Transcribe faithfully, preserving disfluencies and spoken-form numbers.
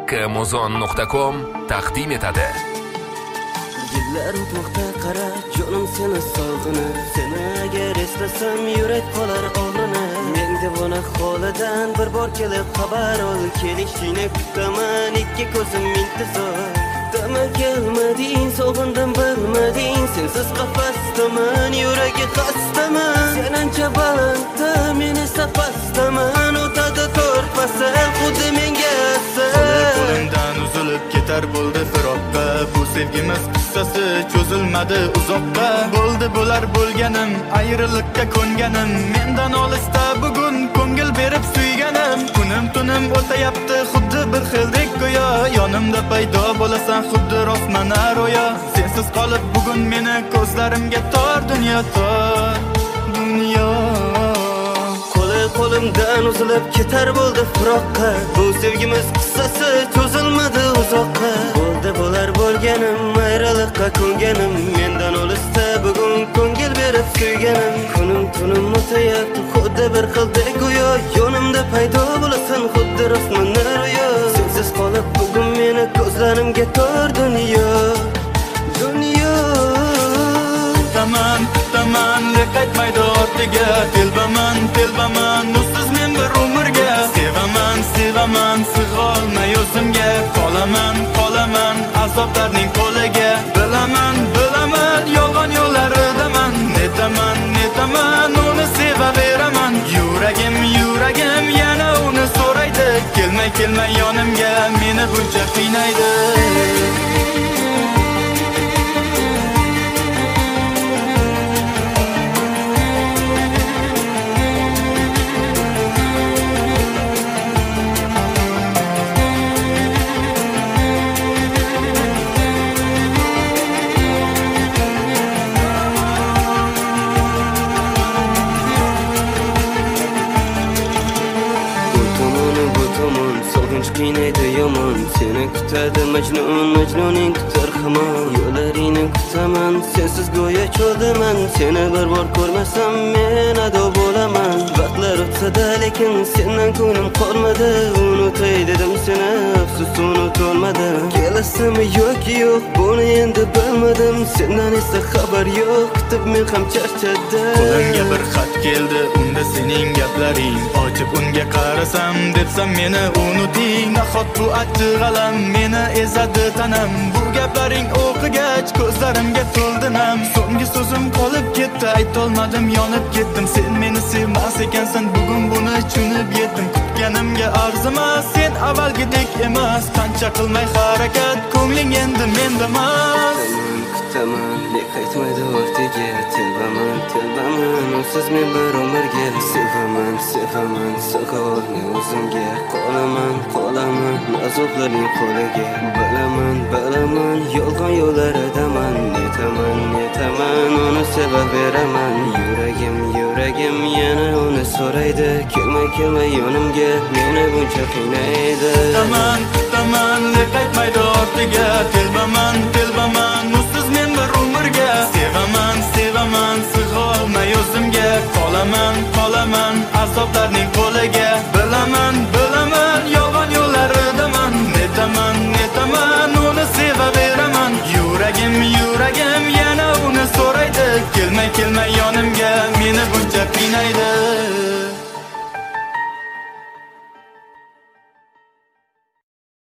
Amazon nuqta com taqdim etadi. Yillar o'tmoqda qara, jonim seni sog'ini, seni agar eslasam yurak qolar og'rini. Men devona holidan bir bor kelib xabar ol, kelishingni kutaman, ikki ko'zim intizor. Dama kelmading, sog'indim bilmading, sensiz qafasdaman, yuragi xastaman. Sen ancha balandda, men esa pastdaman, o'tadi to'rt fasl, xuddi menga asal. Qo'limdan uzilib ketar bo'ldi firoqqa, bu sevgimiz qissasi cho'zilmadi uzoqqa. Bo'ldi bo'lar bo'lganim, ayriliqqa ko'nganim, mendan olisda bugun ko'ngil berib suyganim. Kunim tunim o'tayapti xuddi bir xildek go'yo, yonimda paydo bo'lasan xuddi rostmana ro'yo. Sensiz qolib bugun meni ko'zlarimga tor dunyo tor dunyo. Qo'limdan uzilib ketar bo'ldi firoqqa, bu sevgimiz qissasi cho'zilmadi uzoqqa. Bo'ldi bo'lar bo'lganim, ayriliqqa ko'nganim, mendan olisda bugun ko'ngil berib suyganim. Kunim tunim o'tayapti xuddi bir xildek go'yo, yonimda paydo bo'lasan xuddi rostmana ro'yo. Sensiz qolib bugun meni ko'zlarimga tor dunyo dunyo. Taman taman qaytmaydi ortiga, telbaman telbaman usiz men bir umrga. Sevaman sevaman sig'olmay o'zimga, qolaman qolaman azoblarning qo'liga. Bilaman bilaman yolg'on yo'llaridaman, netaman netaman uni sevaveraman. Yuragim yuragim yana uni so'raydi, kelmay kelmay yonimga meni buncha qiynaydi. Qiynaydi yomon, seni kutadi majnun, majnuning kutar hamon. Yo'llaringni kutaman, sensiz go'yo cho'ldaman, seni bir bor ko'rmasam men ado bo'laman. Vaqtlar o'tsa-da lekin sendan ko'nglim qolmadi, unutay dedim seni, afsus unutolmadi. Kelasizmi yoki yo'q, buni endi bilmadim, sendan esa xabar yo'q, kutib men ham charchadim. Qo'limga bir xat keldi, unda sening gaplaring, ochib unga qarasam debsam meni unuting. Nahot bu achchiq g'alam meni ezadi tanam, bu gaplaring o'qigach ko'zlarimga to'ldi nam. So'nggi so'zim qolib ketdi, aytolmadim yonib ketdim. Sen meni sevmas ekansan, bugun buni tushunib yetdim. Kutganimga arzimas, sen avvalgidek emas, qancha qilmay harakat, ko'ngling endi mendamas. Kutaman, lek qaytmaydi ortiga, telbaman telbaman usiz men bir umrga. Sevaman sevaman so'g'orni o'zimga, qolaman qolaman azoblarning qo'liga. Bilaman bilaman yolg'on yo'llaridaman, netaman netaman uni sevaveraman. Yuragim yuragim yana uni so'raydi, kelmay kelmay yonimga meni buncha qiynaydi. Kutaman kutaman lek qaytmaydi ortiga, telbaman telbaman usiz men bir umrga. Sevaman sevaman sig'olmay o'zimga, qolaman qolaman azoblarning qo'liga. Bilaman bilaman yolg'on yo'llaridaman, netaman netaman uni sevaveraman. Yuragim yuragim yana uni so'raydi, kelmay kelmay yonimga meni buncha qiynaydi.